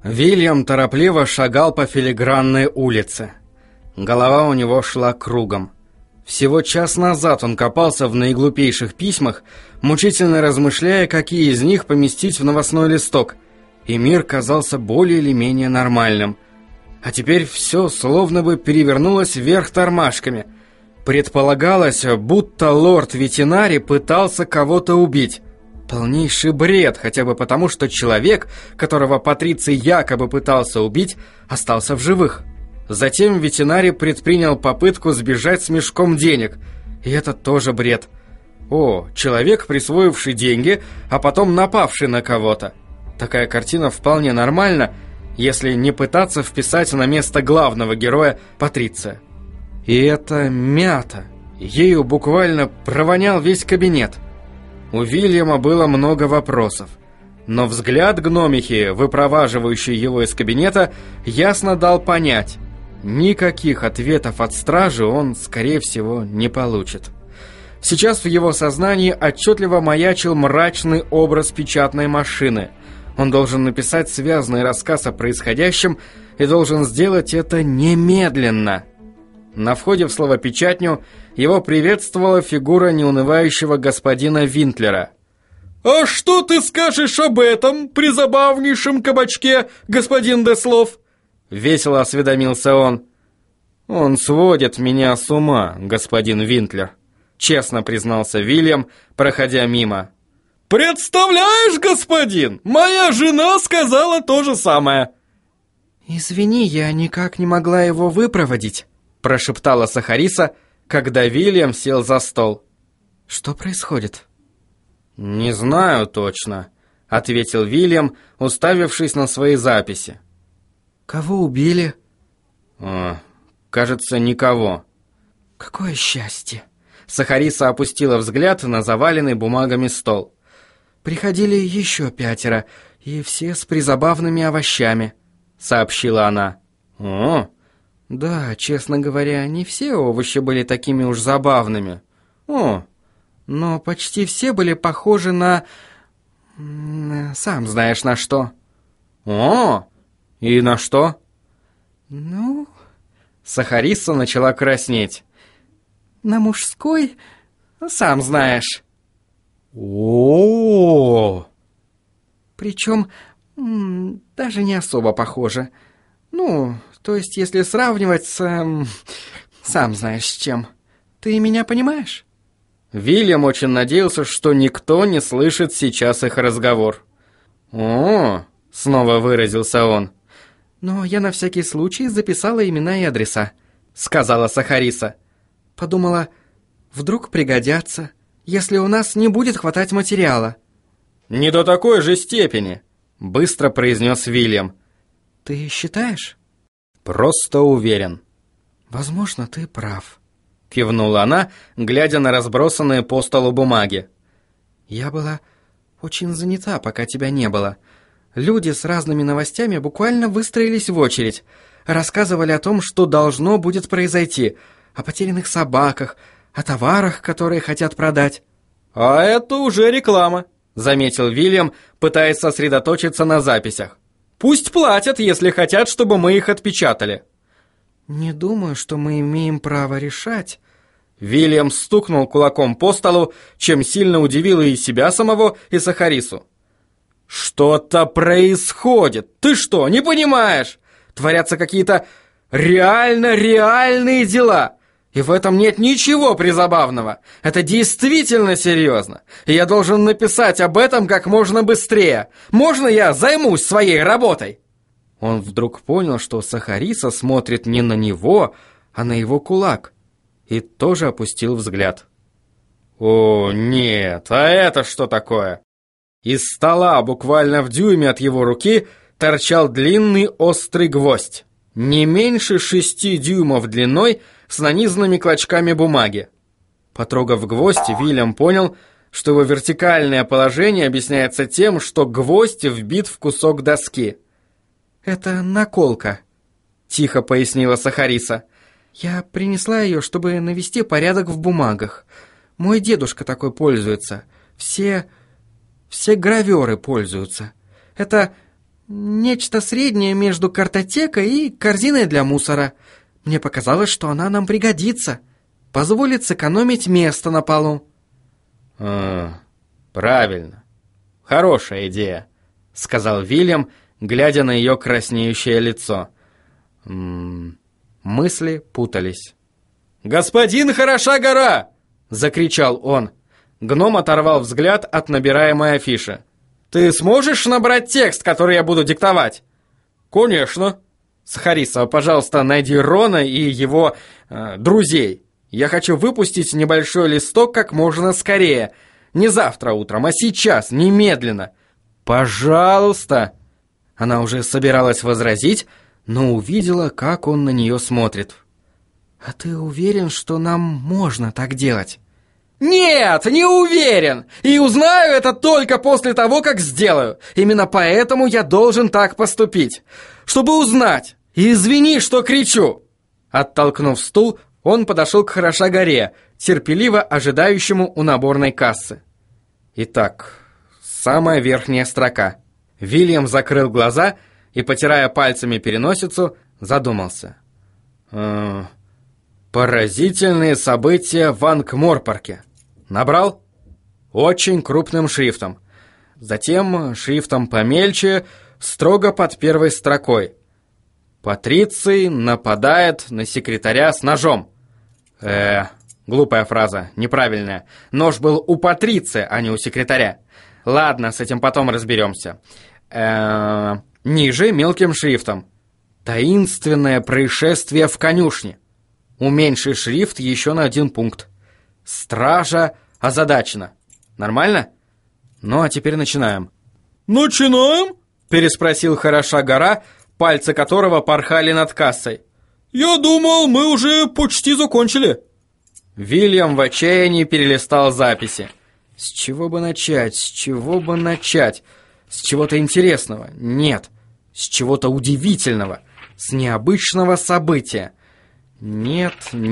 Вильям торопливо шагал по филигранной улице. Голова у него шла кругом. Всего час назад он копался в наиглупейших письмах, мучительно размышляя, какие из них поместить в новостной листок, и мир казался более или менее нормальным. А теперь все словно бы перевернулось вверх тормашками. Предполагалось, будто лорд-ветеринарий пытался кого-то убить. Полнейший бред, хотя бы потому, что человек, которого Патриций якобы пытался убить, остался в живых. Затем ветеринарий предпринял попытку сбежать с мешком денег, и это тоже бред. О, человек, присвоивший деньги, а потом напавший на кого-то. Такая картина вполне нормальна, если не пытаться вписать на место главного героя Патриция. И это мята. Ею буквально провонял весь кабинет. У Вильяма было много вопросов, но взгляд гномихи, выпроваживающий его из кабинета, ясно дал понять: никаких ответов от стражи он, скорее всего, не получит. Сейчас в его сознании отчетливо маячил мрачный образ печатной машины. Он должен написать связанный рассказ о происходящем и должен сделать это немедленно. На входе в словопечатню его приветствовала фигура неунывающего господина Винтлера. «А что ты скажешь об этом призабавнейшем кабачке, господин Деслов?» Весело осведомился он. «Он сводит меня с ума, господин Винтлер», честно признался Вильям, проходя мимо. «Представляешь, господин, моя жена сказала то же самое». «Извини, я никак не могла его выпроводить», прошептала Сахариса, когда Вильям сел за стол. «Что происходит?» «Не знаю точно», — ответил Вильям, уставившись на свои записи. «Кого убили?» «Кажется, никого». «Какое счастье!» Сахариса опустила взгляд на заваленный бумагами стол. «Приходили еще 5, и все с призабавными овощами», — сообщила она. «О!» «Да, честно говоря, не все овощи были такими уж забавными. Но почти все были похожи на... сам знаешь на что». «О! И на что?» «Ну...» Сахариса начала краснеть. «На мужской, сам знаешь». О! Причем даже не особо похоже. Ну, то есть, если сравнивать с... сам знаешь с чем. Ты меня понимаешь?» Вильям очень надеялся, что никто не слышит сейчас их разговор. «О!» — снова выразился он. «Но я на всякий случай записала имена и адреса», — сказала Сахариса. «Подумала, вдруг пригодятся, если у нас не будет хватать материала». «Не до такой же степени», — быстро произнес Вильям. «Ты считаешь?» «Просто уверен». «Возможно, ты прав», — кивнула она, глядя на разбросанные по столу бумаги. «Я была очень занята, пока тебя не было. Люди с разными новостями буквально выстроились в очередь, рассказывали о том, что должно будет произойти, о потерянных собаках, о товарах, которые хотят продать». «А это уже реклама», — заметил Вильям, пытаясь сосредоточиться на записях. «Пусть платят, если хотят, чтобы мы их отпечатали». «Не думаю, что мы имеем право решать». Вильям стукнул кулаком по столу, чем сильно удивило и себя самого, и Сахарису. «Что-то происходит! Ты что, не понимаешь? Творятся какие-то реальные дела. И в этом нет ничего призабавного. Это действительно серьезно. И я должен написать об этом как можно быстрее. Можно я займусь своей работой?» Он вдруг понял, что Сахариса смотрит не на него, а на его кулак. И тоже опустил взгляд. «О, нет, а это что такое?» Из стола, буквально в дюйме от его руки, торчал длинный острый гвоздь, не меньше 6 дюймов длиной, с нанизанными клочками бумаги. Потрогав гвоздь, Вильям понял, что его вертикальное положение объясняется тем, что гвоздь вбит в кусок доски. «Это наколка», — тихо пояснила Сахариса. «Я принесла ее, чтобы навести порядок в бумагах. Мой дедушка такой пользуется. Все граверы пользуются. Это Нечто среднее между картотекой и корзиной для мусора. Мне показалось, что она нам пригодится. Позволит сэкономить место на полу. Правильно. Хорошая идея, сказал Вильям, глядя на ее краснеющее лицо. Мысли путались. «Господин Хороша гора!» — закричал он. Гном оторвал взгляд от набираемой афиши. «Ты сможешь набрать текст, который я буду диктовать?» «Конечно!» «Сахариса, пожалуйста, найди Рона и его друзей. Я хочу выпустить небольшой листок как можно скорее. Не завтра утром, а сейчас, немедленно. Пожалуйста!» Она уже собиралась возразить, но увидела, как он на нее смотрит. «А ты уверен, что нам можно так делать?» «Нет, не уверен! И узнаю это только после того, как сделаю. Именно поэтому я должен так поступить. Чтобы узнать. И извини, что кричу!» Оттолкнув стул, он подошел к Хороша горе, терпеливо ожидающему у наборной кассы. Итак, самая верхняя строка. Вильям закрыл глаза и, потирая пальцами переносицу, задумался. «Поразительные события в Анкморпорке». Набрал? Очень крупным шрифтом. Затем шрифтом помельче, строго под первой строкой. Патриций нападает на секретаря с ножом. Глупая фраза, неправильная. Нож был у Патриция, а не у секретаря. Ладно, с этим потом разберемся. Ниже мелким шрифтом. Таинственное происшествие в конюшне. Уменьши шрифт еще на 1 пункт. Стража озадачена. Нормально? Ну, а теперь начинаем. «Начинаем?» — переспросил Хороша гора, пальцы которого порхали над кассой. «Я думал, мы уже почти закончили». Вильям в отчаянии перелистал записи. С чего бы начать? С чего бы начать? С чего-то интересного? Нет. С чего-то удивительного. С необычного события. Нет.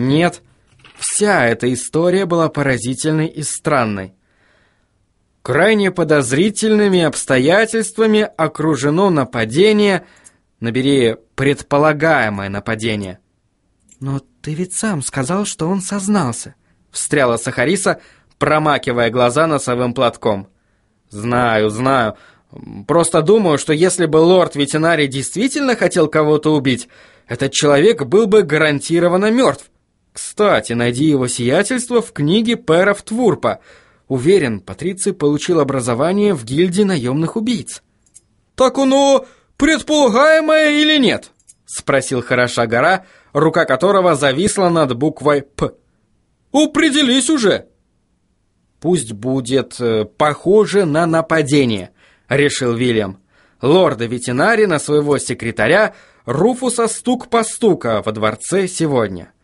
Вся эта история была поразительной и странной. Крайне подозрительными обстоятельствами окружено нападение, набери предполагаемое нападение. «Но ты ведь сам сказал, что он сознался», — встряла Сахариса, промакивая глаза носовым платком. «Знаю. Просто думаю, что если бы лорд-ветеринарий действительно хотел кого-то убить, этот человек был бы гарантированно мертв. Кстати, найди его сиятельство в книге Пэров Твурпа. Уверен, Патриций получил образование в гильдии наемных убийц». «Так оно предполагаемое или нет?» — спросил Хороша гора, рука которого зависла над буквой «П». «Определись уже!» «Пусть будет похоже на нападение», — решил Вильям. «Лорда-ветеринария на своего секретаря Руфуса стук-постука во дворце сегодня.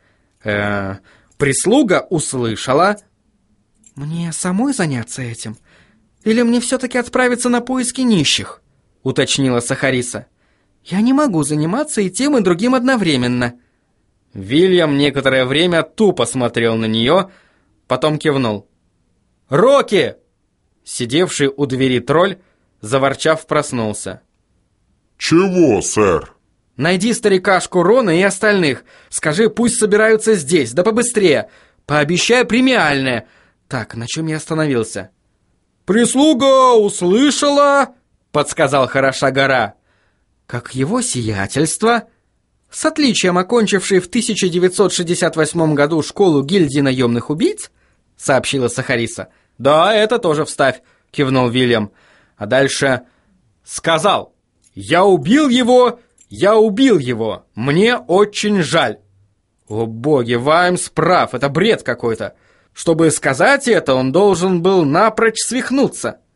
Прислуга услышала...» «Мне самой заняться этим? Или мне все-таки отправиться на поиски нищих?» — уточнила Сахариса. «Я не могу заниматься и тем, и другим одновременно». Вильям некоторое время тупо смотрел на нее, потом кивнул. «Рокки!» Сидевший у двери тролль, заворчав, проснулся. «Чего, сэр?» «Найди старикашку Рона и остальных. Скажи, пусть собираются здесь, да побыстрее. Пообещай премиальное». Так, на чем я остановился? «Прислуга услышала», — подсказал Хороша гора. «Как его сиятельство, с отличием окончивший в 1968 году школу гильдии наемных убийц», — сообщила Сахариса. «Да, это тоже вставь», — кивнул Вильям. А дальше сказал: «Я убил его, мне очень жаль». О боги, Ваймс прав, это бред какой-то. Чтобы сказать это, он должен был напрочь свихнуться.